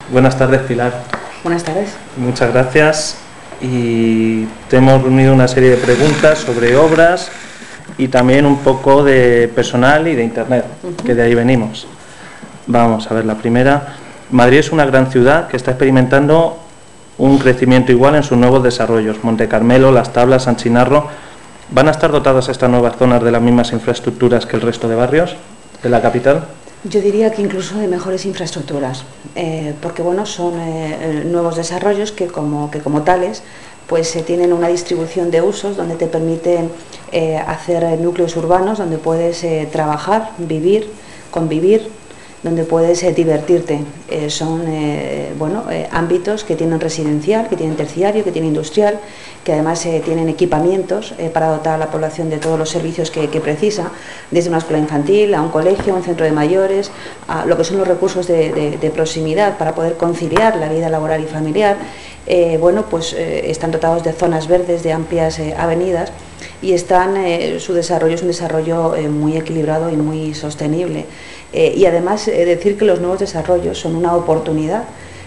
Buenas tardes, Pilar. Buenas tardes. Muchas gracias. Y te hemos reunido una serie de preguntas sobre obras y también un poco de personal y de internet, que de ahí venimos. Vamos a ver la primera. Madrid es una gran ciudad que está experimentando un crecimiento igual en sus nuevos desarrollos. Monte Carmelo, Las Tablas, San Chinarro. ¿Van a estar dotadas estas nuevas zonas de las mismas infraestructuras que el resto de barrios de la capital? Yo diría que incluso de mejores infraestructuras, porque bueno, son nuevos desarrollos que como tales pues tienen una distribución de usos donde te permiten hacer núcleos urbanos donde puedes trabajar, vivir, convivir, donde puedes divertirte. Son ámbitos que tienen residencial, que tienen terciario, que tienen industrial, que además tienen equipamientos para dotar a la población de todos los servicios que precisa, desde una escuela infantil a un colegio, un centro de mayores, a lo que son los recursos de proximidad para poder conciliar la vida laboral y familiar. Están dotados de zonas verdes, de amplias avenidas, y su desarrollo es un desarrollo muy equilibrado y muy sostenible. Y además decir que los nuevos desarrollos son una oportunidad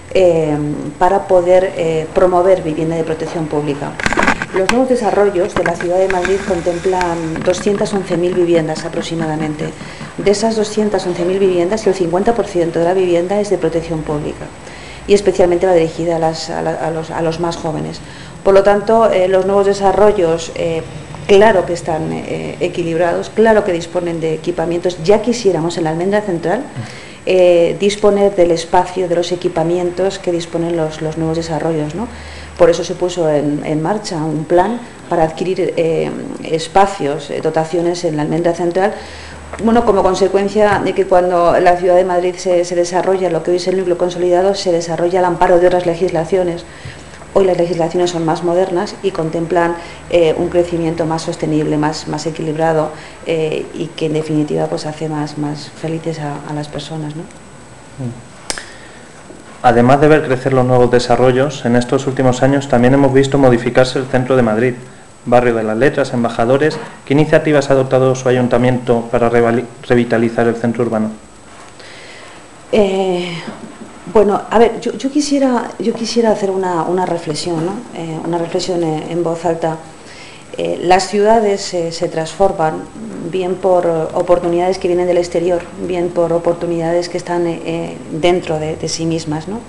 para poder promover vivienda de protección pública. Los nuevos desarrollos de la ciudad de Madrid contemplan 211.000 viviendas aproximadamente. De esas 211.000 viviendas, el 50% de la vivienda es de protección pública y especialmente va dirigida a los más jóvenes. Por lo tanto, los nuevos desarrollos claro que están equilibrados, claro que disponen de equipamientos. Ya quisiéramos en la Almendra Central disponer del espacio, de los equipamientos que disponen los nuevos desarrollos, ¿no? Por eso se puso en marcha un plan para adquirir espacios, dotaciones en la Almendra Central, como consecuencia de que cuando la ciudad de Madrid se desarrolla, lo que hoy es el núcleo consolidado, se desarrolla al amparo de otras legislaciones. Hoy las legislaciones son más modernas y contemplan un crecimiento más sostenible, más equilibrado y que en definitiva pues hace más felices a las personas, ¿no? Además de ver crecer los nuevos desarrollos, en estos últimos años también hemos visto modificarse el centro de Madrid, Barrio de las Letras, Embajadores. ¿Qué iniciativas ha adoptado su ayuntamiento para revitalizar el centro urbano? Yo quisiera hacer una reflexión, ¿no? Una reflexión en voz alta. Las ciudades se transforman bien por oportunidades que vienen del exterior, bien por oportunidades que están dentro de sí mismas, ¿no?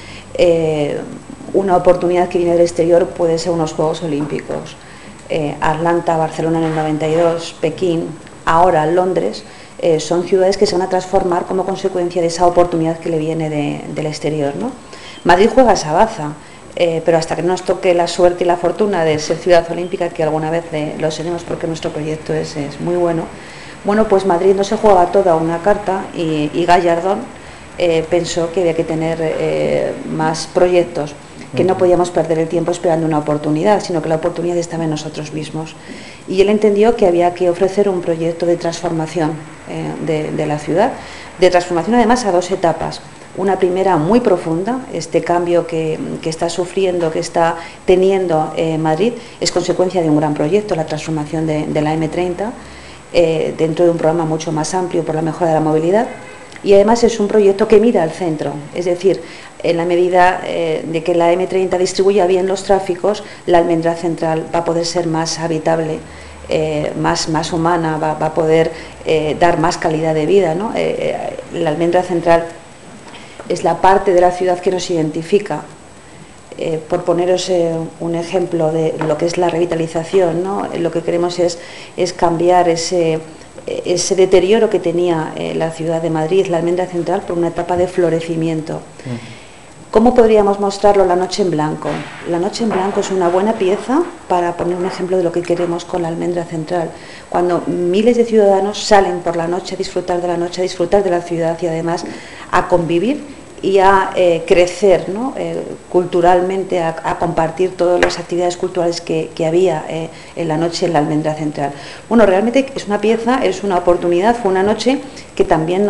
Una oportunidad que viene del exterior puede ser unos Juegos Olímpicos. Atlanta, Barcelona en el 92, Pekín, ahora Londres. Son ciudades que se van a transformar como consecuencia de esa oportunidad que le viene del exterior, ¿no? Madrid juega esa baza, pero hasta que no nos toque la suerte y la fortuna de ser ciudad olímpica, que alguna vez lo seremos porque nuestro proyecto es muy bueno, pues Madrid no se juega toda una carta y Gallardón pensó que había que tener más proyectos, que no podíamos perder el tiempo esperando una oportunidad, sino que la oportunidad estaba en nosotros mismos. Y él entendió que había que ofrecer un proyecto de transformación de la ciudad, de transformación además a dos etapas. Una primera muy profunda, este cambio que está sufriendo, que está teniendo Madrid, es consecuencia de un gran proyecto, la transformación de la M30, dentro de un programa mucho más amplio por la mejora de la movilidad. Y además es un proyecto que mira al centro, es decir, en la medida de que la M30 distribuya bien los tráficos, la Almendra Central va a poder ser más habitable, más humana, va a poder dar más calidad de vida, ¿no? La Almendra Central es la parte de la ciudad que nos identifica. Por poneros un ejemplo de lo que es la revitalización, ¿no? Lo que queremos es cambiar ese deterioro que tenía la ciudad de Madrid, la Almendra Central, por una etapa de florecimiento. ¿Cómo podríamos mostrarlo? La noche en blanco. La noche en blanco es una buena pieza para poner un ejemplo de lo que queremos con la Almendra Central. Cuando miles de ciudadanos salen por la noche a disfrutar de la noche, a disfrutar de la ciudad y además a convivir y a crecer, ¿no? Culturalmente, a compartir todas las actividades culturales que había en la noche en la Almendra Central. Bueno, realmente es una pieza, es una oportunidad, fue una noche que también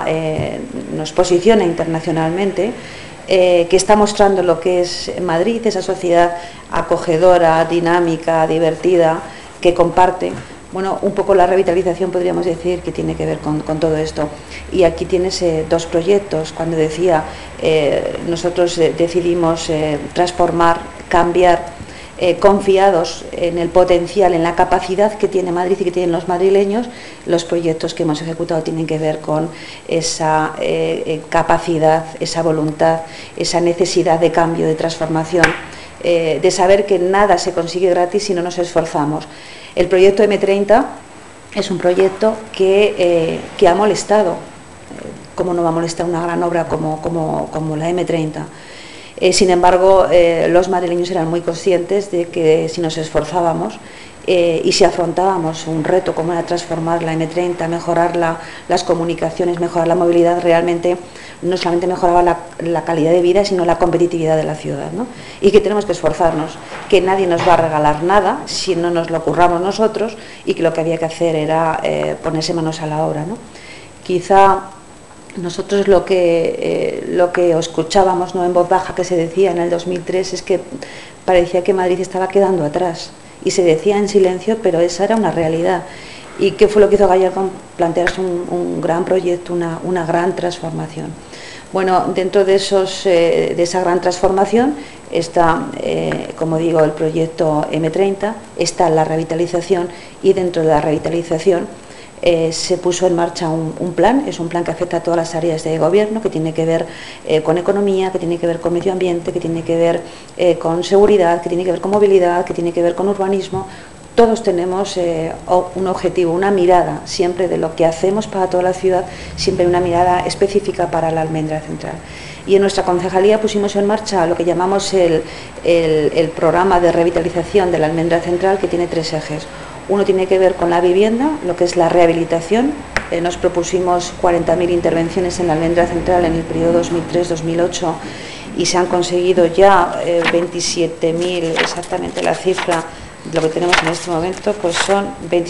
nos posiciona internacionalmente, que está mostrando lo que es Madrid, esa sociedad acogedora, dinámica, divertida, que comparte, Bueno, un poco la revitalización podríamos decir que tiene que ver con todo esto. Y aquí tienes dos proyectos. Cuando decía, nosotros decidimos transformar, cambiar, confiados en el potencial, en la capacidad que tiene Madrid y que tienen los madrileños. Los proyectos que hemos ejecutado tienen que ver con esa capacidad, esa voluntad, esa necesidad de cambio, de transformación, de saber que nada se consigue gratis si no nos esforzamos. El proyecto M30 es un proyecto que ha molestado. ¿Cómo no va a molestar una gran obra como la M30? Sin embargo, los madrileños eran muy conscientes de que si nos esforzábamos y si afrontábamos un reto como era transformar la M30, mejorar las comunicaciones, mejorar la movilidad, realmente no solamente mejoraba la calidad de vida, sino la competitividad de la ciudad, ¿no? Y que tenemos que esforzarnos, que nadie nos va a regalar nada si no nos lo curramos nosotros, y que lo que había que hacer era ponerse manos a la obra, ¿no? Quizá nosotros lo que escuchábamos, ¿no?, en voz baja, que se decía en el 2003, es que parecía que Madrid estaba quedando atrás, y se decía en silencio, pero esa era una realidad. ¿Y qué fue lo que hizo Gallardón? Plantearse un gran proyecto, una gran transformación. Bueno, dentro de esa gran transformación está, como digo, el proyecto M30, está la revitalización, y dentro de la revitalización se puso en marcha un plan. Es un plan que afecta a todas las áreas de gobierno, que tiene que ver con economía, que tiene que ver con medio ambiente, que tiene que ver con seguridad, que tiene que ver con movilidad, que tiene que ver con urbanismo. Todos tenemos un objetivo, una mirada siempre de lo que hacemos para toda la ciudad, siempre una mirada específica para la Almendra Central. Y en nuestra concejalía pusimos en marcha lo que llamamos el programa de revitalización de la Almendra Central, que tiene 3 ejes. Uno tiene que ver con la vivienda, lo que es la rehabilitación. Nos propusimos 40.000 intervenciones en la Almendra Central en el periodo 2003-2008 y se han conseguido ya 27.000, exactamente la cifra. Lo que tenemos en este momento pues son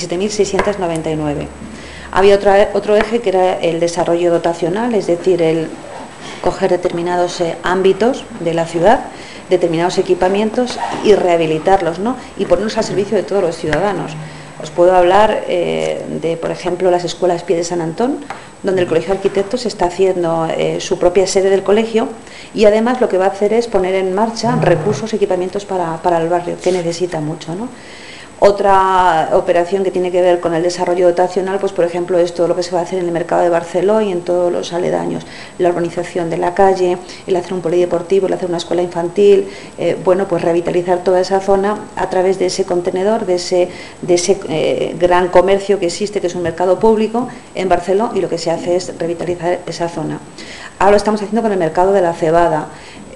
27.699. Había otro eje que era el desarrollo dotacional, es decir, el coger determinados ámbitos de la ciudad, determinados equipamientos, y rehabilitarlos, ¿no?, y ponerlos al servicio de todos los ciudadanos. Os puedo hablar de, por ejemplo, las escuelas Pie de San Antón, donde el Colegio de Arquitectos está haciendo su propia sede del colegio, y además lo que va a hacer es poner en marcha recursos, equipamientos para el barrio, que necesita mucho, ¿no? Otra operación que tiene que ver con el desarrollo dotacional, pues por ejemplo, es todo lo que se va a hacer en el mercado de Barceló y en todos los aledaños, la urbanización de la calle, el hacer un polideportivo, el hacer una escuela infantil, bueno, pues revitalizar toda esa zona a través de ese contenedor, de ese gran comercio que existe, que es un mercado público en Barceló, y lo que se hace es revitalizar esa zona. Ahora lo estamos haciendo con el mercado de la cebada.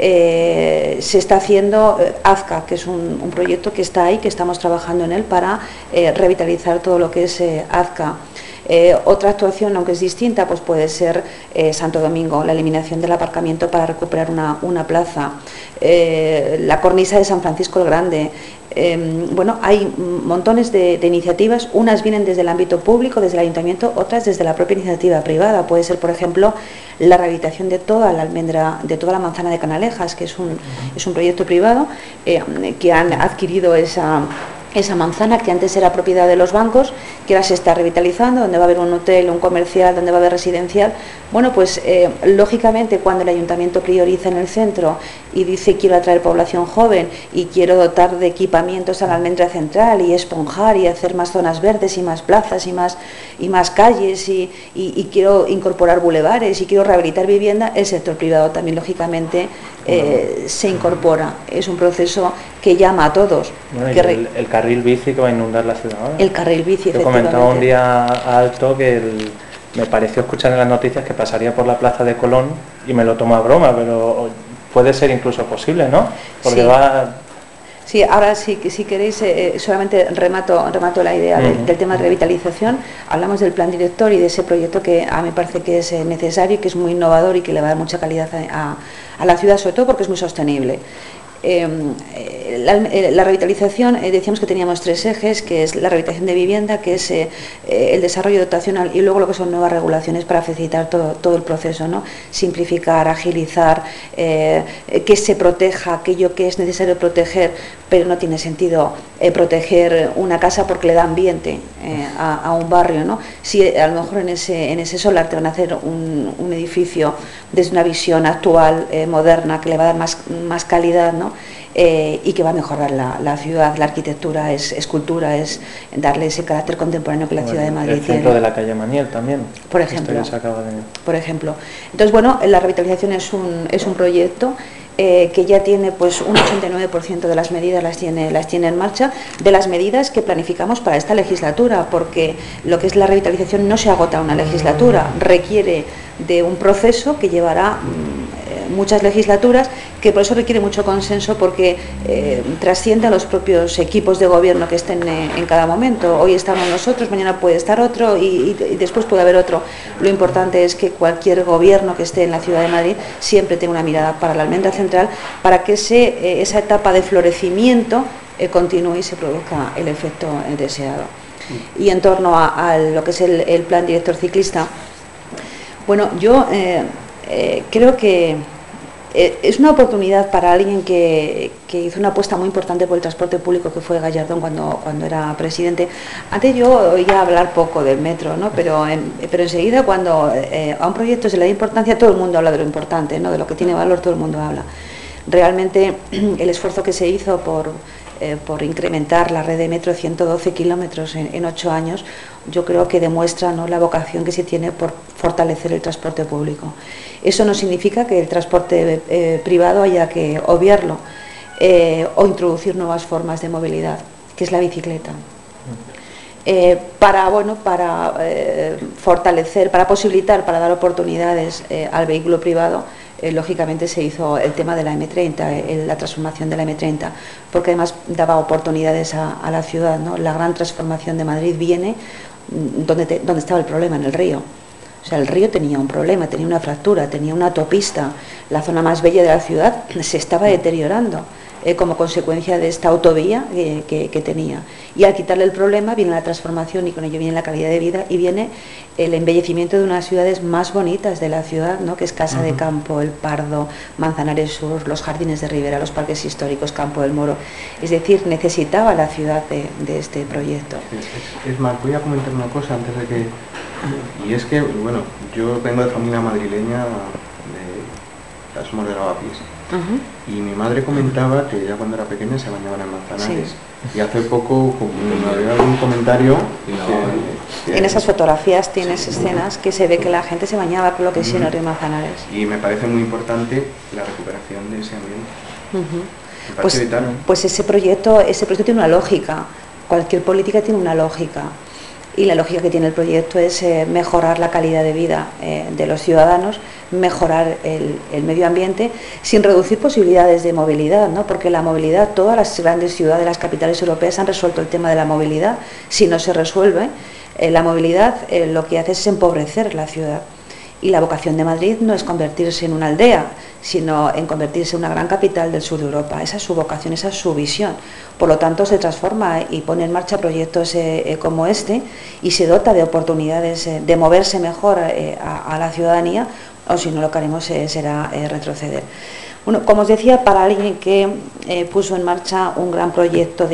Se está haciendo Azca, que es un proyecto que está ahí, que estamos trabajando en él para revitalizar todo lo que es Azca. Otra actuación, aunque es distinta, pues puede ser Santo Domingo, la eliminación del aparcamiento para recuperar una plaza, la cornisa de San Francisco el Grande. Bueno, hay montones de iniciativas. Unas vienen desde el ámbito público, desde el ayuntamiento, otras desde la propia iniciativa privada. Puede ser, por ejemplo, la rehabilitación de toda la almendra, de toda la manzana de Canalejas, que es un proyecto privado, que han adquirido esa manzana, que antes era propiedad de los bancos, que ahora se está revitalizando, donde va a haber un hotel, un comercial, donde va a haber residencial. Bueno, pues lógicamente, cuando el ayuntamiento prioriza en el centro y dice quiero atraer población joven y quiero dotar de equipamientos a la Almendra Central y esponjar y hacer más zonas verdes y más plazas y más calles y quiero incorporar bulevares y quiero rehabilitar vivienda, el sector privado también lógicamente se incorpora. Es un proceso que llama a todos. Bueno, y el carril bici que va a inundar la ciudad ahora. El carril bici, yo comentaba un día alto que me pareció escuchar en las noticias que pasaría por la plaza de Colón, y me lo tomo a broma, pero puede ser incluso posible, ¿no? Porque sí. va... Sí, ahora sí, si queréis, solamente remato la idea del tema de revitalización. Hablamos del plan director y de ese proyecto que a mí me parece que es necesario y que es muy innovador y que le va a dar mucha calidad a la ciudad, sobre todo porque es muy sostenible. La revitalización, decíamos que teníamos 3 ejes, que es la rehabilitación de vivienda, que es el desarrollo dotacional, y luego lo que son nuevas regulaciones para facilitar todo el proceso, ¿no? Simplificar, agilizar, que se proteja aquello que es necesario proteger, pero no tiene sentido proteger una casa porque le da ambiente a un barrio, ¿no? Si a lo mejor en ese solar te van a hacer un edificio desde una visión actual, moderna, que le va a dar más calidad, ¿no? Y que va a mejorar la ciudad, la arquitectura, es cultura, es darle ese carácter contemporáneo que la ciudad de Madrid tiene. El centro de la calle Maniel también. Por ejemplo. Por ejemplo. Entonces, bueno, la revitalización es un proyecto que ya tiene pues un 89% de las medidas las tiene en marcha, de las medidas que planificamos para esta legislatura, porque lo que es la revitalización no se agota una legislatura, requiere de un proceso que llevará muchas legislaturas, que por eso requiere mucho consenso, porque trasciende a los propios equipos de gobierno que estén en cada momento. Hoy estamos nosotros, mañana puede estar otro y después puede haber otro. Lo importante es que cualquier gobierno que esté en la Ciudad de Madrid siempre tenga una mirada para la almendra central, para que esa etapa de florecimiento continúe y se produzca el efecto deseado. Y en torno a lo que es el plan director ciclista, bueno, yo creo que es una oportunidad para alguien que hizo una apuesta muy importante por el transporte público, que fue Gallardón cuando era presidente. Antes yo oía hablar poco del metro, ¿no? pero enseguida cuando a un proyecto se le da importancia, todo el mundo habla de lo importante, ¿no? De lo que tiene valor, todo el mundo habla. Realmente el esfuerzo que se hizo por incrementar la red de metro 112 kilómetros en 8 años, yo creo que demuestra, ¿no?, la vocación que se tiene por fortalecer el transporte público. Eso no significa que el transporte privado haya que obviarlo o introducir nuevas formas de movilidad, que es la bicicleta. Para fortalecer, para posibilitar, para dar oportunidades al vehículo privado, lógicamente se hizo el tema de la M30, la transformación de la M30, porque además daba oportunidades a la ciudad, ¿no? La gran transformación de Madrid viene donde estaba el problema, en el río. O sea, el río tenía un problema, tenía una fractura, tenía una autopista, la zona más bella de la ciudad se estaba deteriorando como consecuencia de esta autovía que tenía. Y al quitarle el problema viene la transformación, y con ello viene la calidad de vida y viene el embellecimiento de unas ciudades más bonitas de la ciudad, ¿no? Que es Casa de Campo, El Pardo, Manzanares Sur, los Jardines de Ribera, los parques históricos, Campo del Moro. Es decir, necesitaba la ciudad de este proyecto. Es más, voy a comentar una cosa antes de que... Y es que, bueno, yo vengo de familia madrileña, somos de Lavapiés. Y mi madre comentaba que ella cuando era pequeña se bañaban en Manzanares. Sí. Y hace poco había algún comentario en esas fotografías tienes escenas que se ve que la gente se bañaba por lo que sí en el río Manzanares. Y me parece muy importante la recuperación de ese ambiente. Pues ese proyecto tiene una lógica. Cualquier política tiene una lógica. Y la lógica que tiene el proyecto es mejorar la calidad de vida de los ciudadanos, mejorar el medio ambiente sin reducir posibilidades de movilidad, ¿no? Porque la movilidad, todas las grandes ciudades, las capitales europeas han resuelto el tema de la movilidad. Si no se resuelve la movilidad, lo que hace es empobrecer la ciudad. Y la vocación de Madrid no es convertirse en una aldea, sino en convertirse en una gran capital del sur de Europa. Esa es su vocación, esa es su visión. Por lo tanto, se transforma y pone en marcha proyectos como este y se dota de oportunidades de moverse mejor a la ciudadanía, o si no, lo que haremos será retroceder. Bueno, como os decía, para alguien que puso en marcha un gran proyecto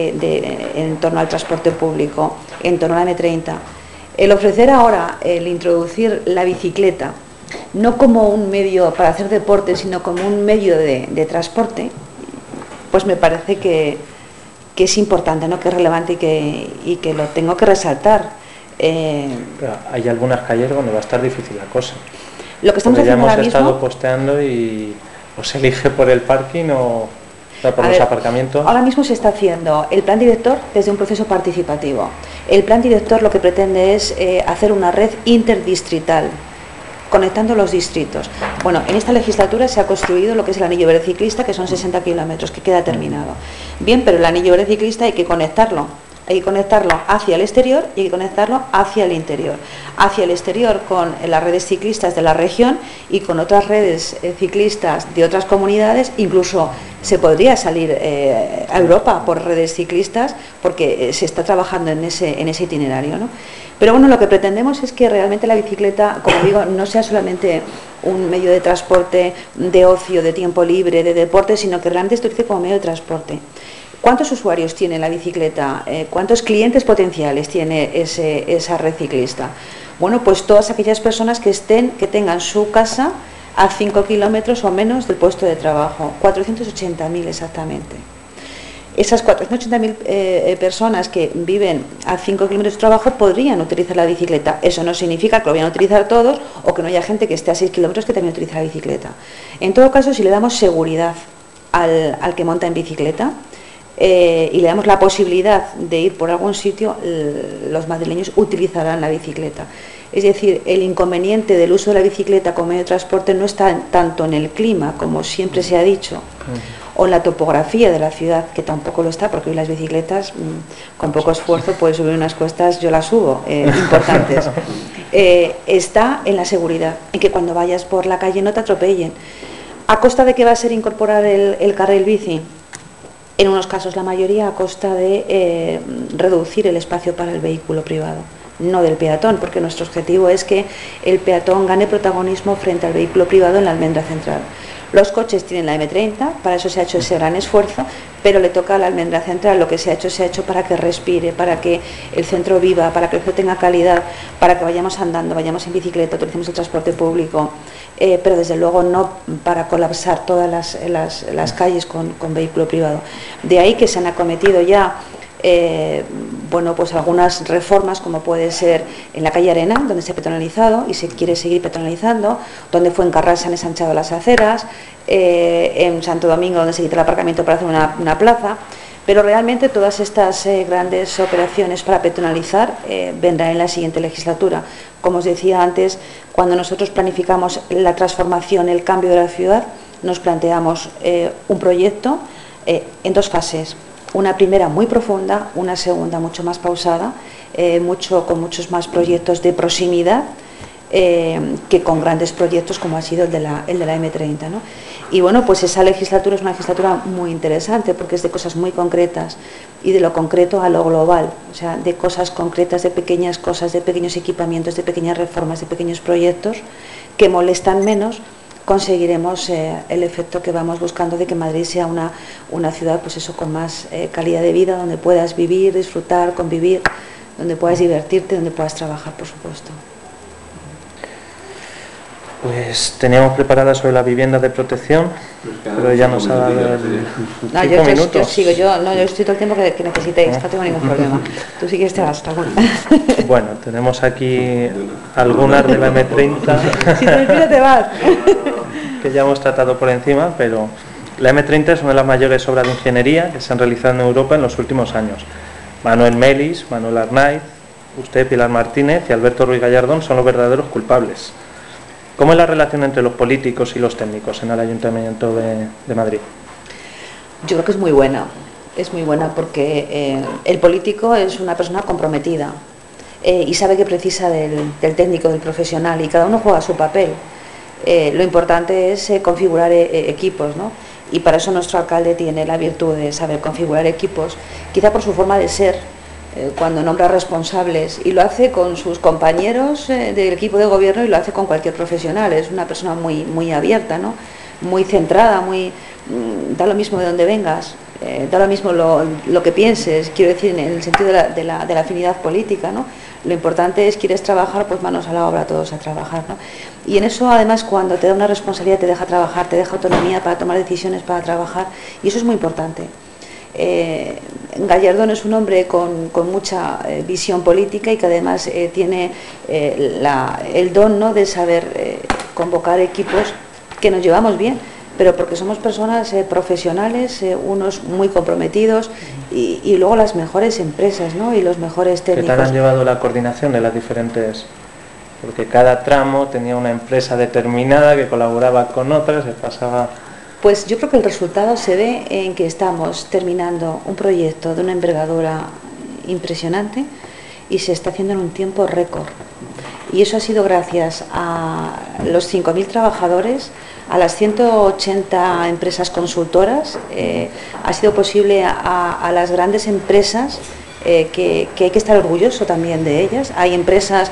en torno al transporte público, en torno a la M30, el ofrecer ahora, el introducir la bicicleta, no como un medio para hacer deporte, sino como un medio de transporte, pues me parece que es importante, ¿no? Que es relevante y que lo tengo que resaltar. Pero hay algunas calles donde va a estar difícil la cosa. Lo que estamos haciendo ahora mismo... ya hemos estado posteando y o se elige por el parking o por los aparcamientos. Ahora mismo se está haciendo el plan director desde un proceso participativo. El plan director lo que pretende es hacer una red interdistrital, conectando los distritos. Bueno, en esta legislatura se ha construido lo que es el anillo verde ciclista, que son 60 kilómetros, que queda terminado. Bien, pero el anillo verde ciclista hay que conectarlo. Hay que conectarlo hacia el exterior y hay que conectarlo hacia el interior. Hacia el exterior con las redes ciclistas de la región y con otras redes ciclistas de otras comunidades. Incluso se podría salir a Europa por redes ciclistas, porque se está trabajando en ese itinerario, ¿no? Pero bueno, lo que pretendemos es que realmente la bicicleta, como digo, no sea solamente un medio de transporte de ocio, de tiempo libre, de deporte, sino que realmente se utilice como medio de transporte. ¿Cuántos usuarios tiene la bicicleta? ¿Cuántos clientes potenciales tiene esa red ciclista? Bueno, pues todas aquellas personas que tengan su casa a 5 kilómetros o menos del puesto de trabajo, 480.000 exactamente. Esas 480.000 personas que viven a 5 kilómetros de trabajo podrían utilizar la bicicleta. Eso no significa que lo vayan a utilizar todos o que no haya gente que esté a 6 kilómetros que también utilice la bicicleta. En todo caso, si le damos seguridad al que monta en bicicleta, y le damos la posibilidad de ir por algún sitio, los madrileños utilizarán la bicicleta. Es decir, el inconveniente del uso de la bicicleta como medio de transporte no está tanto en el clima, como siempre se ha dicho, o en la topografía de la ciudad, que tampoco lo está, porque hoy las bicicletas, con poco esfuerzo, puedes subir unas cuestas, yo las subo, importantes. Está en la seguridad, en que cuando vayas por la calle no te atropellen. ¿A costa de qué va a ser incorporar el carril bici? En unos casos, la mayoría, a costa de reducir el espacio para el vehículo privado, no del peatón, porque nuestro objetivo es que el peatón gane protagonismo frente al vehículo privado en la almendra central. Los coches tienen la M30, para eso se ha hecho ese gran esfuerzo, pero le toca a la almendra central. Lo que se ha hecho para que respire, para que el centro viva, para que el centro tenga calidad, para que vayamos andando, vayamos en bicicleta, utilicemos el transporte público, pero desde luego no para colapsar todas las calles con vehículo privado. De ahí que se han acometido ya bueno, pues algunas reformas, como puede ser en la calle Arena, donde se ha peatonalizado y se quiere seguir peatonalizando, donde fue en Carral se han ensanchado las aceras, en Santo Domingo, donde se quita el aparcamiento para hacer una plaza, pero realmente todas estas grandes operaciones para peatonalizar vendrán en la siguiente legislatura. Como os decía antes, cuando nosotros planificamos la transformación, el cambio de la ciudad, nos planteamos un proyecto en dos fases. Una primera muy profunda, una segunda mucho más pausada, con muchos más proyectos de proximidad que con grandes proyectos como ha sido el de la M30, ¿no? Y bueno, pues esa legislatura es una legislatura muy interesante porque es de cosas muy concretas y de lo concreto a lo global, o sea, de cosas concretas, de pequeñas cosas, de pequeños equipamientos, de pequeñas reformas, de pequeños proyectos que molestan menos. Conseguiremos el efecto que vamos buscando de que Madrid sea una ciudad, pues eso, con más calidad de vida, donde puedas vivir, disfrutar, convivir, donde puedas divertirte, donde puedas trabajar, por supuesto. Pues teníamos preparada sobre la vivienda de protección, pero ya nos ha dado no, 5 minutos. Yo sigo, yo estoy todo el tiempo que necesitéis, no tengo ningún problema. Tú sí que te vas, Bueno, tenemos aquí algunas de la M30. Si te olvidas te vas. Que ya hemos tratado por encima, pero la M30 es una de las mayores obras de ingeniería que se han realizado en Europa en los últimos años. Manuel Melis, Manuel Arnaiz, usted, Pilar Martínez y Alberto Ruiz Gallardón son los verdaderos culpables. ¿Cómo es la relación entre los políticos y los técnicos en el Ayuntamiento de Madrid? Yo creo que es muy buena porque el político es una persona comprometida y sabe que precisa del técnico, del profesional, y cada uno juega su papel. Lo importante es configurar equipos, ¿no? Y para eso nuestro alcalde tiene la virtud de saber configurar equipos, quizá por su forma de ser, cuando nombra responsables, y lo hace con sus compañeros del equipo de gobierno y lo hace con cualquier profesional. Es una persona muy abierta, ¿no? Muy centrada, da lo mismo de dónde vengas, da lo mismo lo que pienses, quiero decir, en el sentido de la afinidad política, ¿no? Lo importante es, quieres trabajar, pues manos a la obra, todos a trabajar, ¿no? Y en eso, además, cuando te da una responsabilidad, te deja trabajar, te deja autonomía para tomar decisiones, para trabajar, y eso es muy importante. Gallardón es un hombre con mucha visión política y que además tiene el don, ¿no?, de saber convocar equipos que nos llevamos bien, pero porque somos personas profesionales, unos muy comprometidos y luego las mejores empresas, ¿no?, y los mejores técnicos. ¿Qué tal han llevado la coordinación de las diferentes? Porque cada tramo tenía una empresa determinada que colaboraba con otras, se pasaba... Pues yo creo que el resultado se ve en que estamos terminando un proyecto de una envergadura impresionante y se está haciendo en un tiempo récord. Y eso ha sido gracias a los 5.000 trabajadores, a las 180 empresas consultoras, ha sido posible a las grandes empresas que hay que estar orgulloso también de ellas. Hay empresas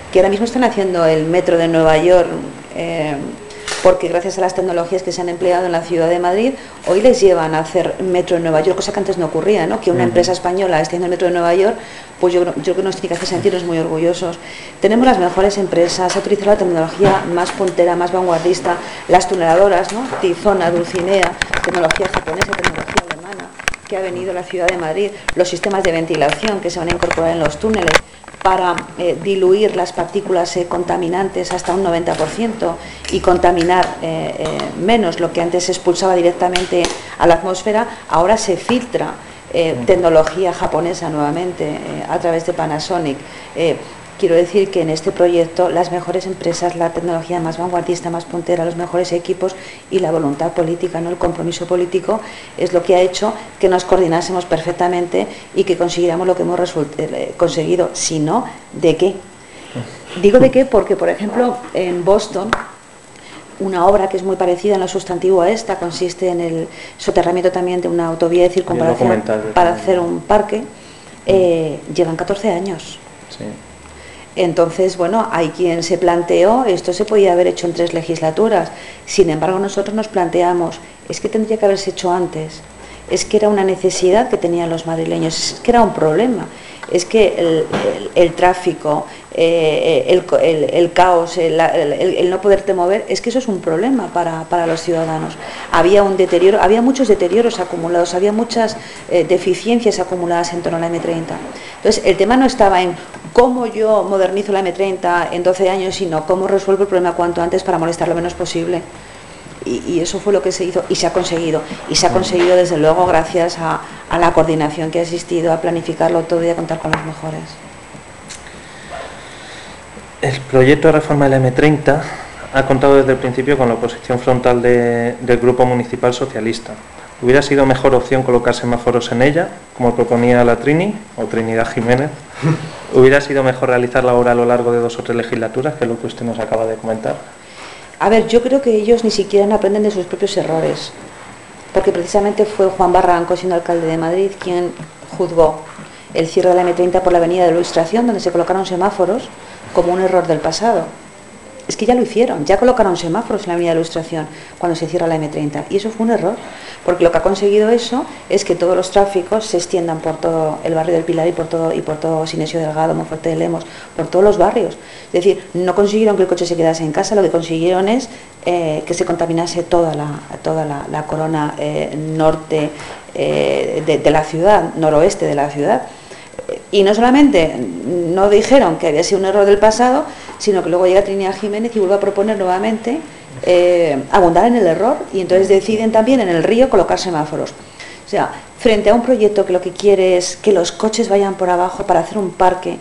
que ahora mismo están haciendo el metro de Nueva York, porque gracias a las tecnologías que se han empleado en la ciudad de Madrid, hoy les llevan a hacer metro en Nueva York, cosa que antes no ocurría, ¿no? Que una empresa española esté haciendo el metro de Nueva York, pues yo creo que nos tiene que hacer sentirnos muy orgullosos. Tenemos las mejores empresas, ha utilizado la tecnología más puntera, más vanguardista, las tuneladoras, ¿no? Tizona, Dulcinea, tecnología japonesa, tecnología alemana, que ha venido a la ciudad de Madrid, los sistemas de ventilación que se van a incorporar en los túneles para diluir las partículas contaminantes hasta un 90% y contaminar menos lo que antes se expulsaba directamente a la atmósfera, ahora se filtra tecnología japonesa nuevamente a través de Panasonic. Quiero decir que en este proyecto las mejores empresas, la tecnología más vanguardista, más puntera, los mejores equipos y la voluntad política, ¿no? El compromiso político es lo que ha hecho que nos coordinásemos perfectamente y que consiguiéramos lo que hemos conseguido. Si no, ¿de qué? Digo de qué porque, por ejemplo, en Boston, una obra que es muy parecida en lo sustantivo a esta, consiste en el soterramiento también de una autovía de circunvalación para hacer un parque, llevan 14 años. Sí. Entonces, bueno, hay quien se planteó, esto se podía haber hecho en 3 legislaturas, sin embargo nosotros nos planteamos, es que tendría que haberse hecho antes, es que era una necesidad que tenían los madrileños, es que era un problema, es que el tráfico, el caos, el no poderte mover, es que eso es un problema para los ciudadanos. Había un deterioro, había muchos deterioros acumulados, había muchas deficiencias acumuladas en torno a la M30. Entonces, el tema no estaba en cómo yo modernizo la M30 en 12 años, sino cómo resuelvo el problema cuanto antes para molestar lo menos posible. Y eso fue lo que se hizo y se ha conseguido. Y se ha conseguido, desde luego, gracias a la coordinación que ha existido, a planificarlo todo y a contar con los mejores. El proyecto de reforma de la M30 ha contado desde el principio con la oposición frontal del Grupo Municipal Socialista. ¿Hubiera sido mejor opción colocar semáforos en ella, como proponía la Trini, o Trinidad Jiménez? ¿Hubiera sido mejor realizar la obra a lo largo de 2 o 3 legislaturas, que es lo que usted nos acaba de comentar? A ver, yo creo que ellos ni siquiera aprenden de sus propios errores, porque precisamente fue Juan Barranco, siendo alcalde de Madrid, quien juzgó el cierre de la M30 por la avenida de la Ilustración, donde se colocaron semáforos, como un error del pasado. Es que ya lo hicieron, ya colocaron semáforos en la avenida de la Ilustración cuando se cierra la M30, y eso fue un error, porque lo que ha conseguido eso es que todos los tráficos se extiendan por todo el barrio del Pilar y por todo Sinesio Delgado, Monforte de Lemos, por todos los barrios. Es decir, no consiguieron que el coche se quedase en casa, lo que consiguieron es que se contaminase toda la corona norte de la ciudad, noroeste de la ciudad. Y no solamente no dijeron que había sido un error del pasado, sino que luego llega Trinidad Jiménez y vuelve a proponer nuevamente abundar en el error, y entonces deciden también en el río colocar semáforos. O sea, frente a un proyecto que lo que quiere es que los coches vayan por abajo para hacer un parque,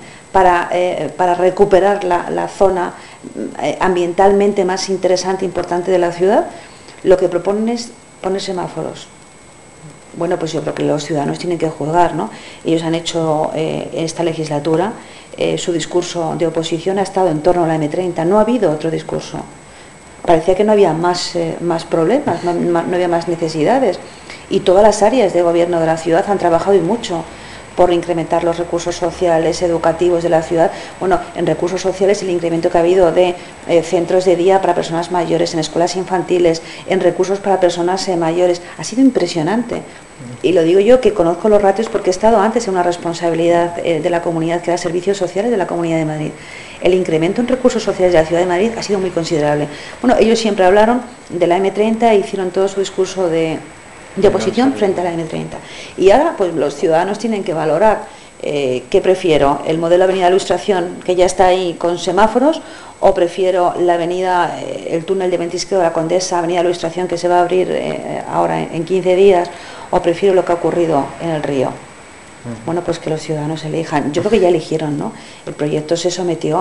para recuperar la zona ambientalmente más interesante e importante de la ciudad, lo que proponen es poner semáforos. Bueno, pues yo creo que los ciudadanos tienen que juzgar, ¿no? Ellos han hecho esta legislatura, su discurso de oposición ha estado en torno a la M30, no ha habido otro discurso. Parecía que no había más problemas, no había más necesidades. Y todas las áreas de gobierno de la ciudad han trabajado y mucho por incrementar los recursos sociales, educativos de la ciudad. Bueno, en recursos sociales el incremento que ha habido de centros de día para personas mayores, en escuelas infantiles, en recursos para personas mayores, ha sido impresionante. Y lo digo yo, que conozco los ratios porque he estado antes en una responsabilidad de la comunidad, que era servicios sociales de la Comunidad de Madrid. El incremento en recursos sociales de la Ciudad de Madrid ha sido muy considerable. Bueno, ellos siempre hablaron de la M30 e hicieron todo su discurso de oposición frente a la M30. Y ahora, pues los ciudadanos tienen que valorar qué prefiero, el modelo Avenida de la Ilustración, que ya está ahí con semáforos, o prefiero la avenida, el túnel de Ventisqueo de la Condesa, Avenida de la Ilustración, que se va a abrir ahora en 15 días, o prefiero lo que ha ocurrido en el río. Bueno, pues que los ciudadanos elijan. Yo creo que ya eligieron, ¿no? El proyecto se sometió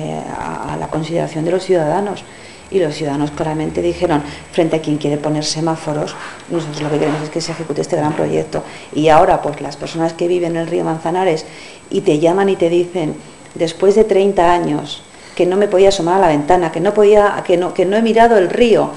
a la consideración de los ciudadanos, y los ciudadanos claramente dijeron, frente a quien quiere poner semáforos, nosotros lo que queremos es que se ejecute este gran proyecto. Y ahora, pues las personas que viven en el río Manzanares y te llaman y te dicen, después de 30 años, que no me podía asomar a la ventana, que no he mirado el río.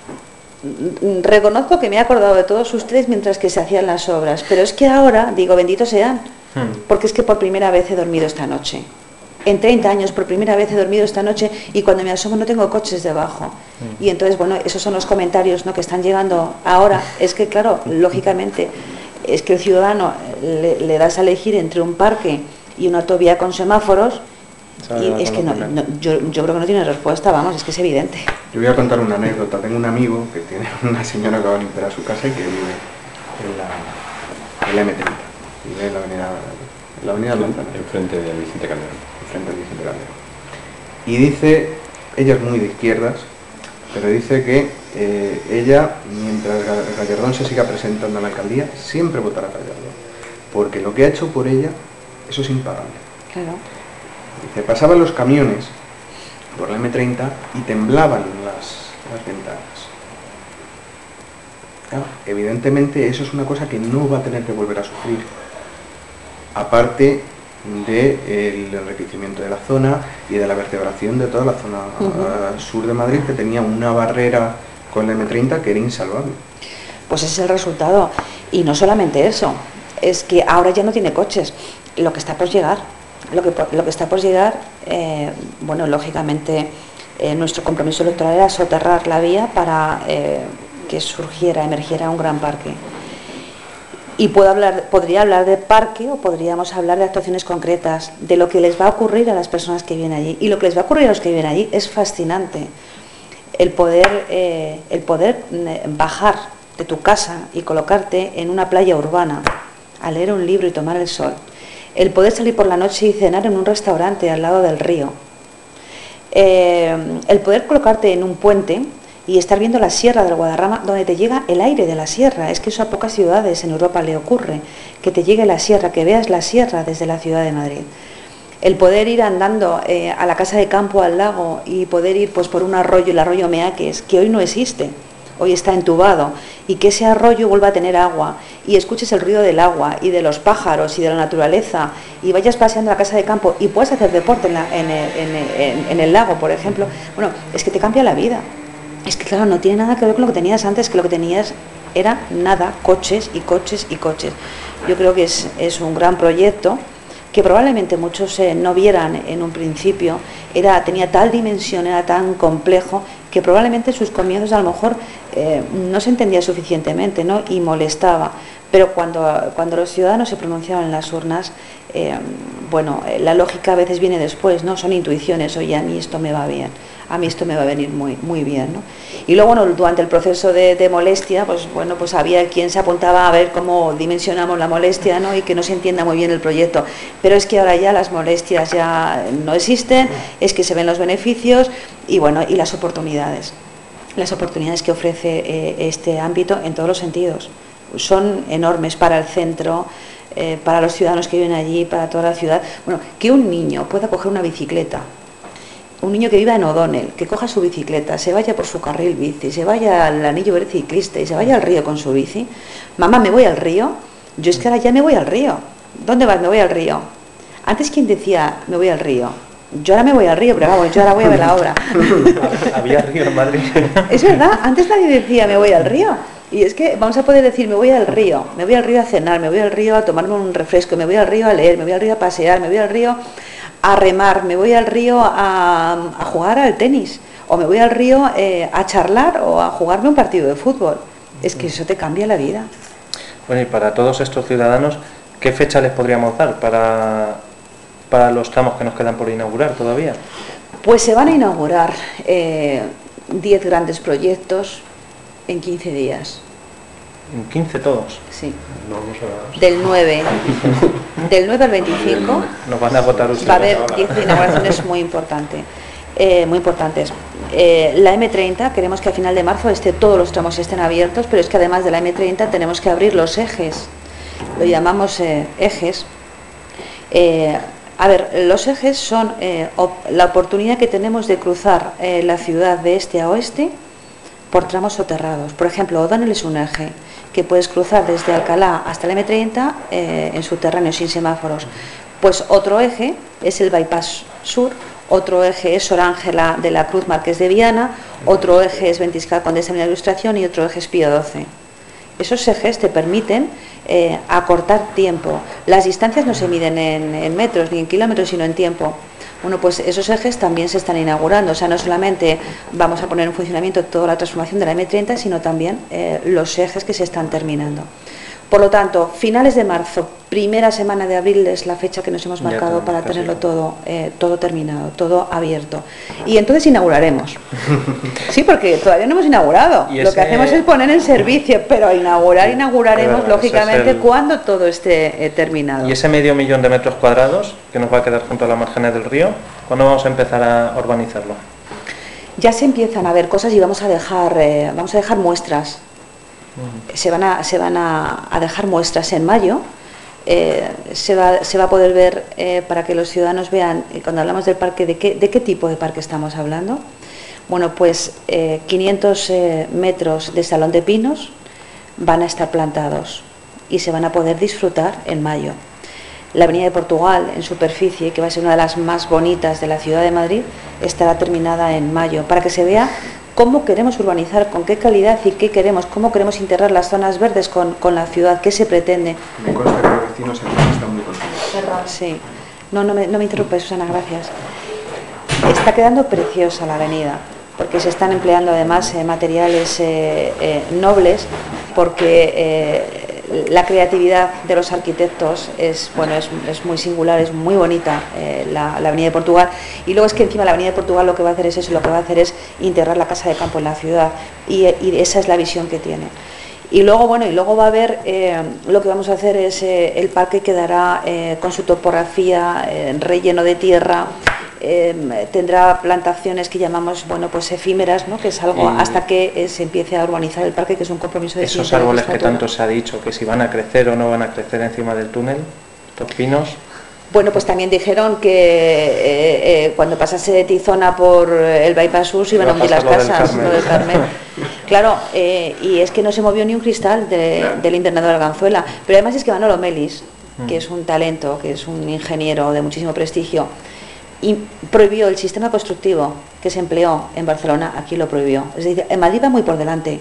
Reconozco que me he acordado de todos ustedes mientras que se hacían las obras, pero es que ahora, digo, benditos sean, porque es que por primera vez he dormido esta noche. En 30 años por primera vez he dormido esta noche y cuando me asomo no tengo coches debajo. Y entonces, bueno, esos son los comentarios, ¿no?, que están llegando ahora. Es que, claro, lógicamente, es que el ciudadano le das a elegir entre un parque y una autovía con semáforos y es que yo creo que no tiene respuesta, vamos, es que es evidente. Yo voy a contar una anécdota. Tengo un amigo que tiene una señora que va a limpiar a su casa y que vive en la M30, vive en la avenida Atlanta. Enfrente de Vicente Calderón. Enfrente de Vicente Calderón. Y dice, ella es muy de izquierdas, pero dice que ella, mientras Gallardón se siga presentando a la alcaldía, siempre votará a Gallardón, porque lo que ha hecho por ella, eso es impagable. Claro. Dice, pasaban los camiones por la M30 y temblaban las ventanas. Claro, evidentemente eso es una cosa que no va a tener que volver a sufrir, aparte del enriquecimiento de la zona y de la vertebración de toda la zona sur de Madrid, que tenía una barrera con la M30 que era insalvable. Pues ese es el resultado. Y no solamente eso, es que ahora ya no tiene coches. Lo que está por llegar, lo que está por llegar, bueno, lógicamente nuestro compromiso electoral era soterrar la vía para que emergiera un gran parque. Y podría hablar de parque o podríamos hablar de actuaciones concretas, de lo que les va a ocurrir a las personas que viven allí. Y lo que les va a ocurrir a los que viven allí es fascinante. El poder bajar de tu casa y colocarte en una playa urbana, a leer un libro y tomar el sol. El poder salir por la noche y cenar en un restaurante al lado del río. El poder colocarte en un puente y estar viendo la sierra del Guadarrama, donde te llega el aire de la sierra. Es que eso a pocas ciudades en Europa le ocurre, que te llegue la sierra, que veas la sierra desde la ciudad de Madrid. El poder ir andando a la casa de campo, al lago, y poder ir pues por un arroyo, el arroyo Meaques, que hoy no existe, hoy está entubado, y que ese arroyo vuelva a tener agua, y escuches el ruido del agua, y de los pájaros, y de la naturaleza, y vayas paseando a la casa de campo, y puedas hacer deporte en el lago, por ejemplo. Bueno, es que te cambia la vida. Es que claro, no tiene nada que ver con lo que tenías antes, que lo que tenías era nada, coches y coches y coches. Yo creo que es un gran proyecto que probablemente muchos no vieran en un principio, tenía tal dimensión, era tan complejo, que probablemente en sus comienzos a lo mejor no se entendía suficientemente, ¿no?, y molestaba. Pero cuando los ciudadanos se pronunciaban en las urnas, bueno, la lógica a veces viene después, ¿no? Son intuiciones, oye, a mí esto me va bien, a mí esto me va a venir muy, muy bien, ¿no? Y luego, bueno, durante el proceso de molestia, pues bueno, pues había quien se apuntaba a ver cómo dimensionamos la molestia, ¿no?, y que no se entienda muy bien el proyecto. Pero es que ahora ya las molestias ya no existen, es que se ven los beneficios y bueno, y las oportunidades que ofrece este ámbito en todos los sentidos. Son enormes para el centro, para los ciudadanos que viven allí, para toda la ciudad. Bueno, que un niño pueda coger una bicicleta, un niño que viva en O'Donnell, que coja su bicicleta, se vaya por su carril bici, se vaya al anillo verde ciclista y se vaya al río con su bici. Mamá, ¿me voy al río? Yo es que ahora ya me voy al río. ¿Dónde vas? Me voy al río. Antes, ¿quién decía me voy al río? Yo ahora me voy al río, pero vamos, yo ahora voy a ver la obra. Había río en Madrid. Es verdad, antes nadie decía me voy al río. Y es que vamos a poder decir me voy al río a cenar, me voy al río a tomarme un refresco, me voy al río a leer, me voy al río a pasear, me voy al río a remar, me voy al río a jugar al tenis, o me voy al río a charlar o a jugarme un partido de fútbol. Es que eso te cambia la vida. Bueno, y para todos estos ciudadanos, ¿qué fecha les podríamos dar para los tramos que nos quedan por inaugurar todavía? Pues se van a inaugurar 10 grandes proyectos en 15 días. ¿En 15 todos? Sí. No vamos a... Del 9 al 25 nos van a votar ustedes. va a haber 10 inauguraciones muy importantes. La M30, queremos que a final de marzo todos los tramos estén abiertos, pero es que además de la M30 tenemos que abrir los ejes, lo llamamos ejes. A ver, los ejes son la oportunidad que tenemos de cruzar la ciudad de este a oeste por tramos soterrados. Por ejemplo, O'Donnell es un eje que puedes cruzar desde Alcalá hasta la M30 en subterráneo sin semáforos. Pues otro eje es el Bypass Sur, otro eje es Sor Ángela de la Cruz Marqués de Viana, otro eje es Ventisca Condesa de la Ilustración y otro eje es Pío XII. Esos ejes te permiten acortar tiempo. Las distancias no se miden en metros ni en kilómetros, sino en tiempo. Bueno, pues esos ejes también se están inaugurando, o sea, no solamente vamos a poner en funcionamiento toda la transformación de la M30, sino también los ejes que se están terminando. Por lo tanto, finales de marzo, primera semana de abril es la fecha que nos hemos marcado para tenerlo todo terminado, todo abierto. Y entonces inauguraremos. Sí, porque todavía no hemos inaugurado. Lo que hacemos es poner en servicio, pero inauguraremos lógicamente cuando todo esté terminado. ¿Y ese 500.000 de metros cuadrados que nos va a quedar junto a las márgenes del río, cuándo vamos a empezar a urbanizarlo? Ya se empiezan a ver cosas y vamos a dejar muestras. Se van a dejar muestras en mayo. Se va a poder ver para que los ciudadanos vean, cuando hablamos del parque, de qué tipo de parque estamos hablando. Bueno, pues 500 metros de salón de pinos van a estar plantados y se van a poder disfrutar en mayo. La Avenida de Portugal, en superficie, que va a ser una de las más bonitas de la ciudad de Madrid, estará terminada en mayo, para que se vea cómo queremos urbanizar, con qué calidad y qué queremos, cómo queremos integrar las zonas verdes con la ciudad, qué se pretende. Me consta que los vecinos están muy contentos. Perdón, sí. No me interrumpes, Susana, gracias. Está quedando preciosa la avenida, porque se están empleando además materiales nobles, porque la creatividad de los arquitectos es muy singular, es muy bonita la Avenida de Portugal. Y luego es que encima la Avenida de Portugal lo que va a hacer es eso, lo que va a hacer es integrar la casa de campo en la ciudad, y esa es la visión que tiene. Y luego va a haber, lo que vamos a hacer es, el parque quedará con su topografía relleno de tierra. Tendrá plantaciones que llamamos efímeras, ¿no? Que es algo hasta que se empiece a urbanizar el parque, que es un compromiso de esos árboles que tanto se ha dicho que si van a crecer o no van a crecer encima del túnel, los pinos. Bueno, pues también dijeron que cuando pasase de Tizona por el Bypass Sur se iban a hundir las casas, lo del Carmel. Claro, y es que no se movió ni un cristal del invernadero de Arganzuela. Pero además es que Manolo Melis, que es un talento, que es un ingeniero de muchísimo prestigio, y prohibió el sistema constructivo que se empleó en Barcelona, aquí lo prohibió. Es decir, en Madrid va muy por delante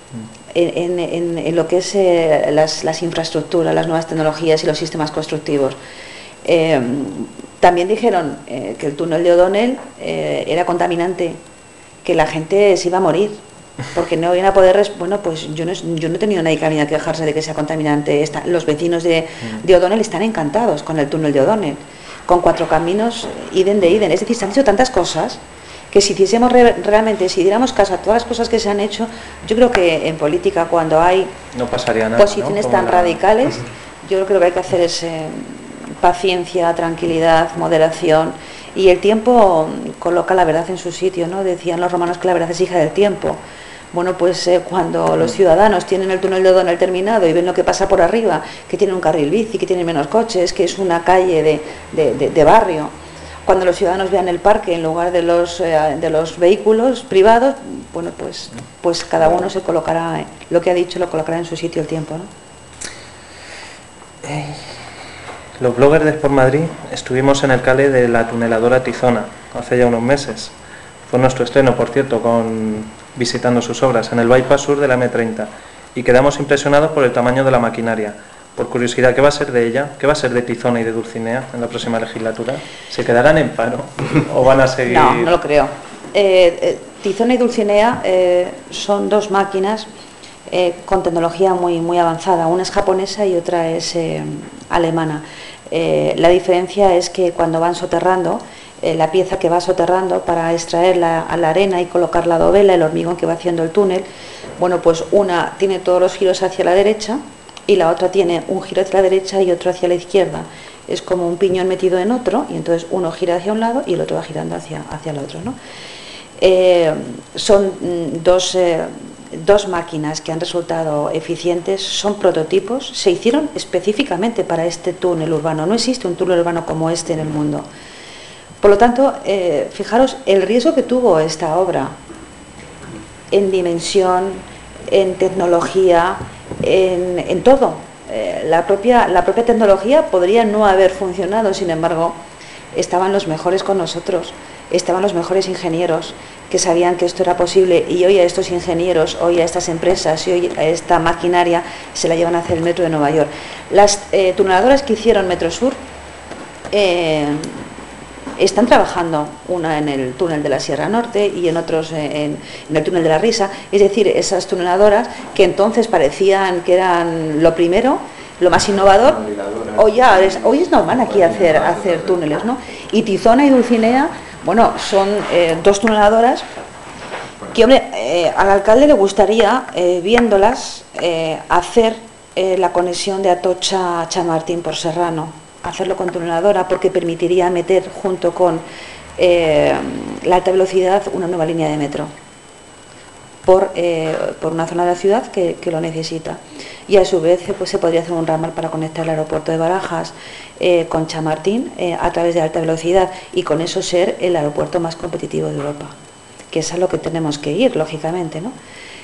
en lo que es las infraestructuras, las nuevas tecnologías y los sistemas constructivos. También dijeron que el túnel de O'Donnell era contaminante, que la gente se iba a morir porque no iban a poder. Bueno, pues yo no he tenido nadie que venga a quejarse de que sea contaminante. Los vecinos de O'Donnell están encantados con el túnel de O'Donnell, con 4 caminos, iden de iden. Es decir, se han hecho tantas cosas que si hiciésemos realmente, si diéramos caso a todas las cosas que se han hecho, yo creo que en política, cuando hay no pasaría nada, posiciones tan radicales, yo creo que lo que hay que hacer es paciencia, tranquilidad, moderación, y el tiempo coloca la verdad en su sitio, ¿no? Decían los romanos que la verdad es hija del tiempo. Bueno, pues cuando los ciudadanos tienen el túnel de O'Donnell terminado y ven lo que pasa por arriba, que tiene un carril bici, que tiene menos coches, que es una calle de barrio, cuando los ciudadanos vean el parque en lugar de los vehículos privados, bueno, pues cada uno se colocará, lo que ha dicho lo colocará en su sitio el tiempo, ¿no? Los bloggers de Sport Madrid estuvimos en el cale de la tuneladora Tizona hace ya unos meses. Fue nuestro estreno, por cierto, visitando sus obras en el Bypass Sur de la M30, y quedamos impresionados por el tamaño de la maquinaria. Por curiosidad, ¿qué va a ser de ella? ¿Qué va a ser de Tizona y de Dulcinea en la próxima legislatura? ¿Se quedarán en paro o van a seguir? No lo creo. Tizona y Dulcinea son 2 máquinas con tecnología muy, muy avanzada. Una es japonesa y otra es alemana. La diferencia es que cuando van soterrando, la pieza que va soterrando para extraer la arena y colocar la dovela, el hormigón que va haciendo el túnel, bueno, pues una tiene todos los giros hacia la derecha y la otra tiene un giro hacia la derecha y otro hacia la izquierda. Es como un piñón metido en otro, y entonces uno gira hacia un lado y el otro va girando hacia el otro, ¿no? Son dos máquinas que han resultado eficientes, son prototipos, se hicieron específicamente para este túnel urbano. No existe un túnel urbano como este en el mundo. Por lo tanto, fijaros el riesgo que tuvo esta obra en dimensión, en tecnología, en todo. La propia tecnología podría no haber funcionado, sin embargo, estaban los mejores con nosotros, estaban los mejores ingenieros que sabían que esto era posible, y hoy a estos ingenieros, hoy a estas empresas y hoy a esta maquinaria se la llevan a hacer el metro de Nueva York. Las tuneladoras que hicieron Metrosur están trabajando, una en el túnel de la Sierra Norte y en otros en el túnel de la Risa, es decir, esas tuneladoras que entonces parecían que eran lo primero, lo más innovador, hoy es normal aquí hacer túneles, ¿no? Y Tizona y Dulcinea, bueno, son dos tuneladoras que, hombre, al alcalde le gustaría, viéndolas, hacer la conexión de Atocha a Chamartín por Serrano, hacerlo con tuneladora, porque permitiría meter junto con la alta velocidad una nueva línea de metro por una zona de la ciudad que lo necesita, y a su vez pues se podría hacer un ramal para conectar el aeropuerto de Barajas con Chamartín a través de alta velocidad, y con eso ser el aeropuerto más competitivo de Europa, que es a lo que tenemos que ir, lógicamente, ¿no?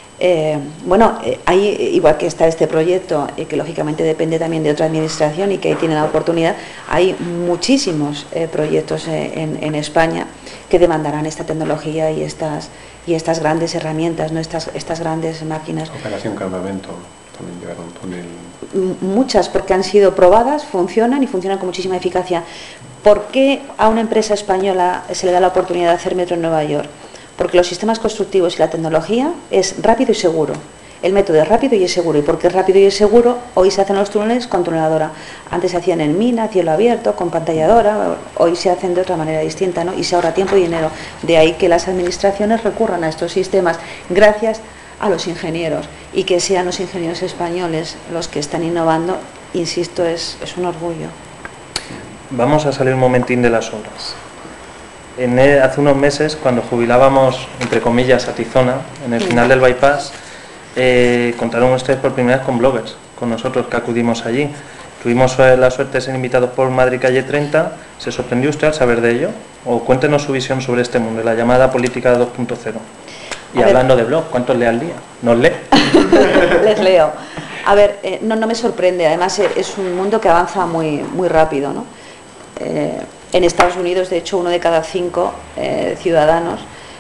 Ahí, igual que está este proyecto, que lógicamente depende también de otra administración y que ahí tiene la oportunidad, hay muchísimos proyectos en España que demandarán esta tecnología y estas grandes herramientas, ¿no? estas grandes máquinas. Operación Campamento, también llevar un túnel. Muchas, porque han sido probadas, funcionan y funcionan con muchísima eficacia. ¿Por qué a una empresa española se le da la oportunidad de hacer metro en Nueva York? Porque los sistemas constructivos y la tecnología es rápido y seguro. El método es rápido y es seguro. ¿Y porque es rápido y es seguro? Hoy se hacen los túneles con tuneladora. Antes se hacían en mina, cielo abierto, con pantalladora. Hoy se hacen de otra manera distinta, ¿no? Y se ahorra tiempo y dinero. De ahí que las administraciones recurran a estos sistemas gracias a los ingenieros. Y que sean los ingenieros españoles los que están innovando, insisto, es un orgullo. Vamos a salir un momentín de las obras. Hace unos meses, cuando jubilábamos, entre comillas, a Tizona, en el final del bypass, contaron ustedes por primera vez con bloggers, con nosotros que acudimos allí. Tuvimos la suerte de ser invitados por Madrid Calle 30. ¿Se sorprendió usted al saber de ello? O cuéntenos su visión sobre este mundo, la llamada política 2.0. Y hablando de blog, ¿cuántos lee al día? ¿Nos lee? Les leo. A ver, no me sorprende, además es un mundo que avanza muy, muy rápido, ¿no? En Estados Unidos, de hecho, 1 de cada 5 ciudadanos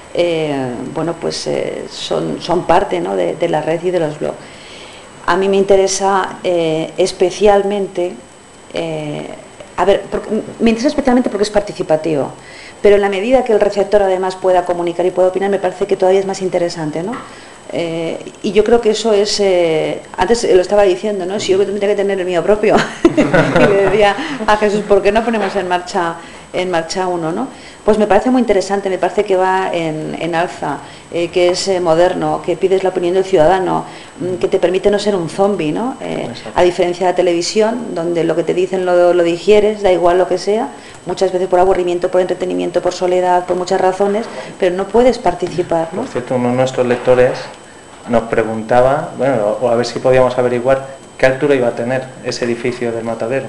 son parte, ¿no? de la red y de los blogs. A mí me interesa especialmente, me interesa especialmente porque es participativo, pero en la medida que el receptor además pueda comunicar y pueda opinar, me parece que todavía es más interesante, ¿no? Y yo creo que eso es, antes lo estaba diciendo, ¿no? Si yo tendría que tener el mío propio, y le decía a Jesús, ¿por qué no ponemos en marcha uno, ¿no? Pues me parece muy interesante, me parece que va en alza, que es moderno, que pides la opinión del ciudadano, que te permite no ser un zombi, ¿no? A diferencia de la televisión, donde lo que te dicen lo digieres, da igual lo que sea, muchas veces por aburrimiento, por entretenimiento, por soledad, por muchas razones, pero no puedes participar, ¿no? Por cierto, uno de nuestros lectores nos preguntaba, o a ver si podíamos averiguar qué altura iba a tener ese edificio del Matadero.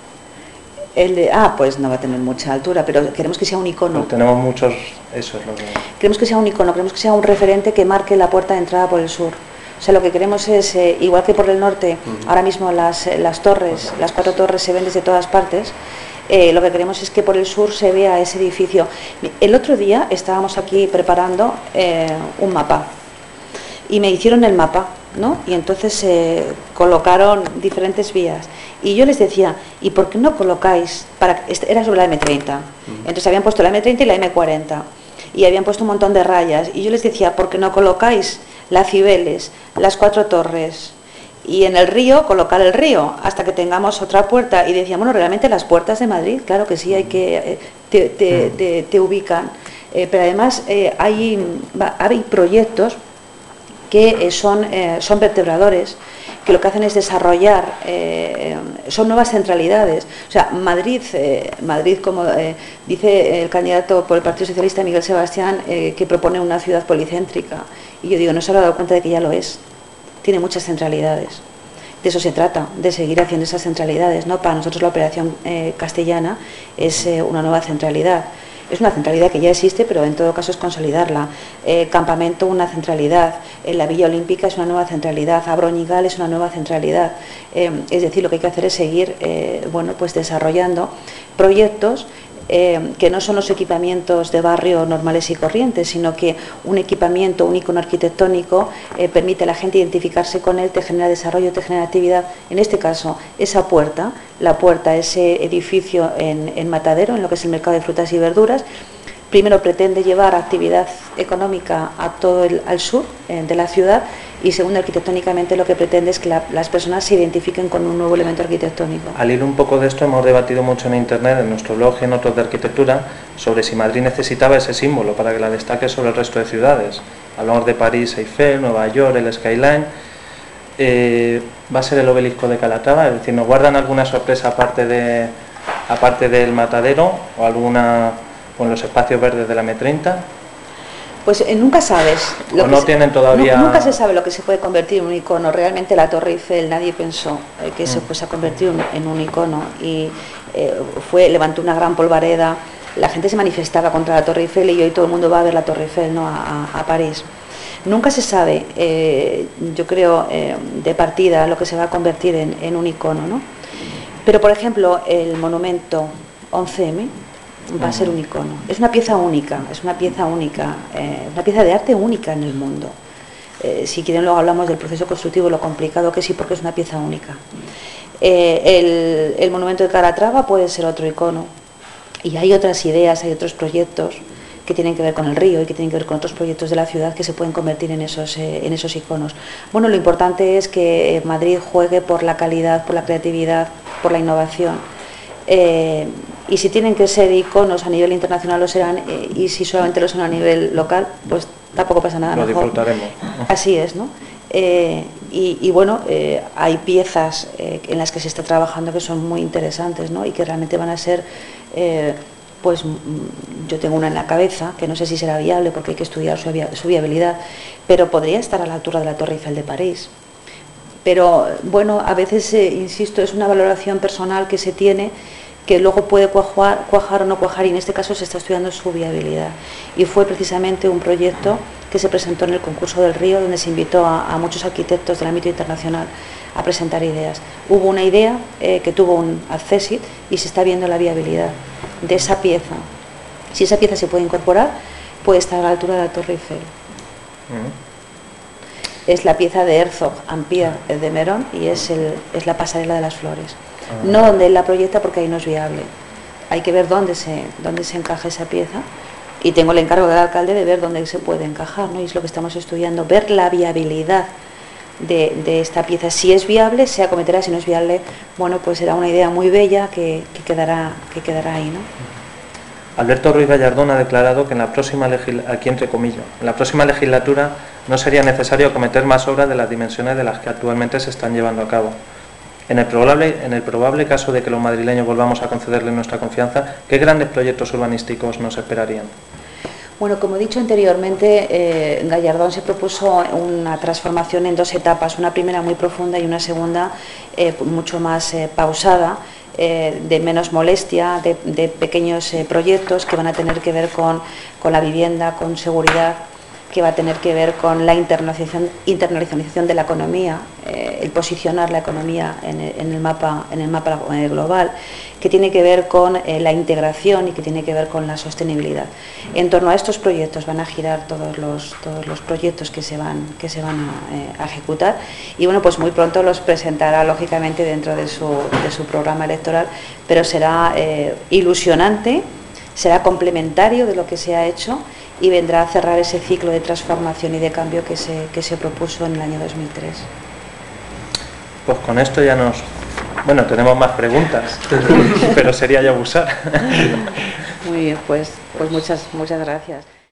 Pues no va a tener mucha altura, pero queremos que sea un icono. Pero tenemos muchos, eso es lo que... Queremos que sea un icono, queremos que sea un referente que marque la puerta de entrada por el sur. O sea, lo que queremos es, igual que por el norte, ahora mismo las torres, las 4 torres se ven desde todas partes, lo que queremos es que por el sur se vea ese edificio. El otro día estábamos aquí preparando un mapa y me hicieron el mapa, ¿no? Y entonces se colocaron diferentes vías y yo les decía, ¿y por qué no colocáis? Era sobre la M30, entonces habían puesto la M30 y la M40 y habían puesto un montón de rayas y yo les decía, ¿por qué no colocáis la Cibeles, las 4 torres y en el río colocar el río hasta que tengamos otra puerta? Y decían, bueno, realmente las puertas de Madrid, claro que sí, hay que te ubican, pero además hay proyectos que son vertebradores, que lo que hacen es desarrollar, son nuevas centralidades. O sea, Madrid, como dice el candidato por el Partido Socialista, Miguel Sebastián, que propone una ciudad policéntrica. Y yo digo, no se ha dado cuenta de que ya lo es. Tiene muchas centralidades. De eso se trata, de seguir haciendo esas centralidades, ¿no? Para nosotros la operación castellana es una nueva centralidad. Es una centralidad que ya existe, pero en todo caso es consolidarla. Campamento, una centralidad. La Villa Olímpica es una nueva centralidad. Abroñigal es una nueva centralidad. Es decir, lo que hay que hacer es seguir desarrollando proyectos que no son los equipamientos de barrio normales y corrientes, sino que un equipamiento, un icono arquitectónico permite a la gente identificarse con él, te genera desarrollo, te genera actividad. En este caso, esa puerta, la puerta, ese edificio en Matadero, en lo que es el mercado de frutas y verduras, primero pretende llevar actividad económica a todo al sur de la ciudad, y segundo, arquitectónicamente lo que pretende es que las personas se identifiquen con un nuevo elemento arquitectónico. Al hilo un poco de esto, hemos debatido mucho en Internet, en nuestro blog y en otros de arquitectura, sobre si Madrid necesitaba ese símbolo para que la destaque sobre el resto de ciudades. Hablamos de París, Eiffel, Nueva York, el Skyline. ¿Va a ser el obelisco de Calatrava? Es decir, ¿nos guardan alguna sorpresa aparte del Matadero o alguna con los espacios verdes de la M30? Pues nunca sabes. Tienen todavía... Nunca se sabe lo que se puede convertir en un icono. Realmente la Torre Eiffel, nadie pensó que se fuese a convertir en un icono, y levantó una gran polvareda. La gente se manifestaba contra la Torre Eiffel, y hoy todo el mundo va a ver la Torre Eiffel, ¿no?, a París. Nunca se sabe, yo creo, de partida lo que se va a convertir en un icono, ¿no? Pero, por ejemplo, el monumento 11M va a ser un icono. Es una pieza única, una pieza de arte única en el mundo. Si quieren, luego hablamos del proceso constructivo, lo complicado que sí, porque es una pieza única. El monumento de Calatrava puede ser otro icono, y hay otras ideas, hay otros proyectos que tienen que ver con el río y que tienen que ver con otros proyectos de la ciudad que se pueden convertir en esos iconos. Bueno, lo importante es que Madrid juegue por la calidad, por la creatividad, por la innovación. Y si tienen que ser iconos a nivel internacional lo serán, y si solamente lo son a nivel local, pues tampoco pasa nada. Lo disfrutaremos. Así es, ¿no? Y bueno, hay piezas en las que se está trabajando que son muy interesantes, ¿no?, y que realmente van a ser, pues yo tengo una en la cabeza, que no sé si será viable porque hay que estudiar su viabilidad, pero podría estar a la altura de la Torre Eiffel de París. Pero bueno, a veces, insisto, es una valoración personal que se tiene, que luego puede cuajar o no cuajar, y en este caso se está estudiando su viabilidad. Y fue precisamente un proyecto que se presentó en el concurso del Río, donde se invitó a muchos arquitectos del ámbito internacional a presentar ideas. Hubo una idea que tuvo un accésit, y se está viendo la viabilidad de esa pieza. Si esa pieza se puede incorporar, puede estar a la altura de la Torre Eiffel. Es la pieza de Herzog Ampère de Merón, y es la pasarela de las flores. No donde él la proyecta, porque ahí no es viable. Hay que ver dónde se encaja esa pieza, y tengo el encargo del alcalde de ver dónde se puede encajar, ¿no? Y es lo que estamos estudiando, ver la viabilidad de esta pieza. Si es viable, se acometerá; si no es viable, bueno, pues será una idea muy bella que quedará ahí, ¿no? Alberto Ruiz Gallardón ha declarado que en la próxima legislatura no sería necesario acometer más obras de las dimensiones de las que actualmente se están llevando a cabo. En el probable caso de que los madrileños volvamos a concederle nuestra confianza, ¿qué grandes proyectos urbanísticos nos esperarían? Bueno, como he dicho anteriormente, Gallardón se propuso una transformación en dos etapas, una primera muy profunda y una segunda mucho más pausada, de menos molestia, de pequeños proyectos que van a tener que ver con la vivienda, con seguridad, que va a tener que ver con la internacionalización de la economía, el posicionar la economía en el mapa global, que tiene que ver con la integración y que tiene que ver con la sostenibilidad. En torno a estos proyectos van a girar todos los proyectos que se van a ejecutar, y bueno, pues muy pronto los presentará lógicamente dentro de su programa electoral, pero será ilusionante, será complementario de lo que se ha hecho, y vendrá a cerrar ese ciclo de transformación y de cambio que se propuso en el año 2003. Pues con esto ya tenemos más preguntas, pero sería ya abusar. Muy bien, pues muchas gracias.